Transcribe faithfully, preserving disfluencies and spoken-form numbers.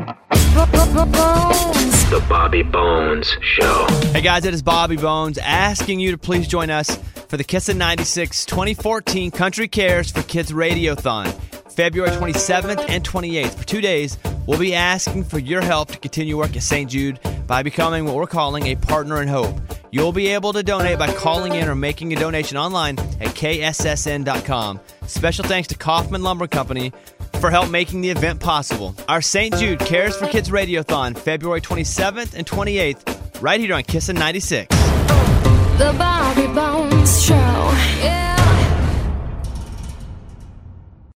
The Bobby Bones Show. Hey guys, it is Bobby Bones asking you to please join us for the Kissin' ninety-six twenty fourteen Country Cares for Kids Radiothon, February twenty-seventh and twenty-eighth. For two days, we'll be asking for your help to continue work at Saint Jude by becoming what we're calling a partner in hope. You'll be able to donate by calling in or making a donation online at K S S N dot com. Special thanks to Kaufman Lumber Company for help making the event possible. Our Saint Jude Cares for Kids Radiothon, February twenty-seventh and twenty-eighth, right here on Kissin' ninety-six. The Bobby Bones Show. Yeah.